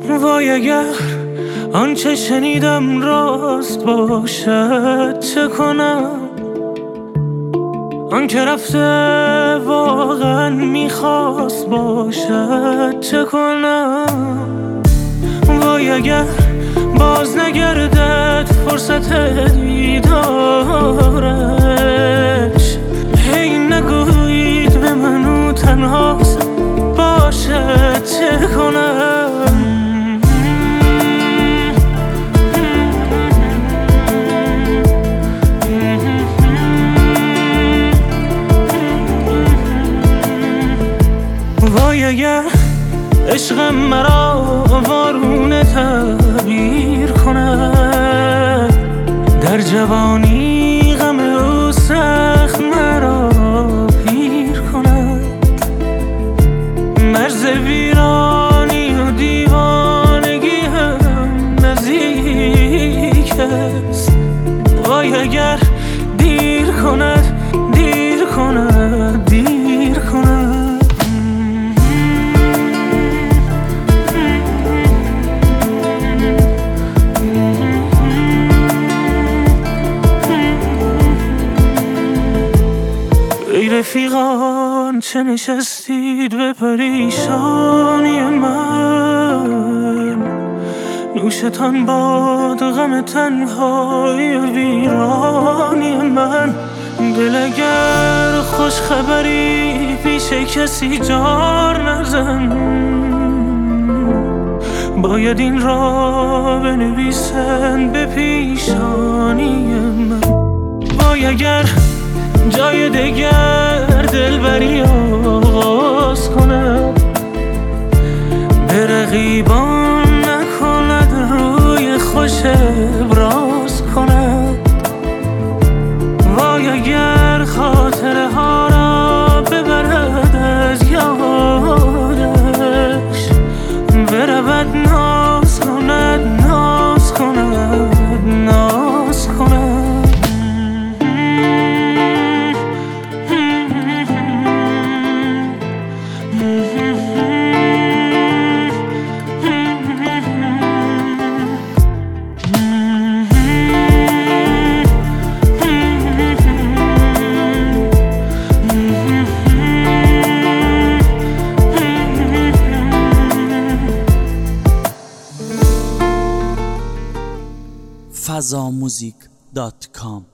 وای اگر آنچه شنیدم راست باشد چه کنم؟ آن که رفته واقعا میخواست باشد چه کنم؟ وای اگر باز نگردد فرصت دیدارش، هی نگویید به منو تنهاست باشد چه کنم؟ وای اگر عشقم مرا وارونه تعبیر کند، در جوانی غم او سخت مرا پیر کند، مرز ویرانی و دیوانگی هم نزدیک است. وای اگر دیر کند دیر کند دیر کند. ای رفیقان چه نشستید به پریشانی من، نوشتان باد غم تنهای ویرانی من. دل اگر خوش خبری پیش کسی جار نزن، باید این را بنویسن به پیشانی من. وای اگر جای دگر دلبری آغاز کند، به رقیبان نکند روی خوش ابراز کند. وای اگر خاطره ها را ببرد از یادش، برود ناز کند ناز کند ناز کند. fazamusic.com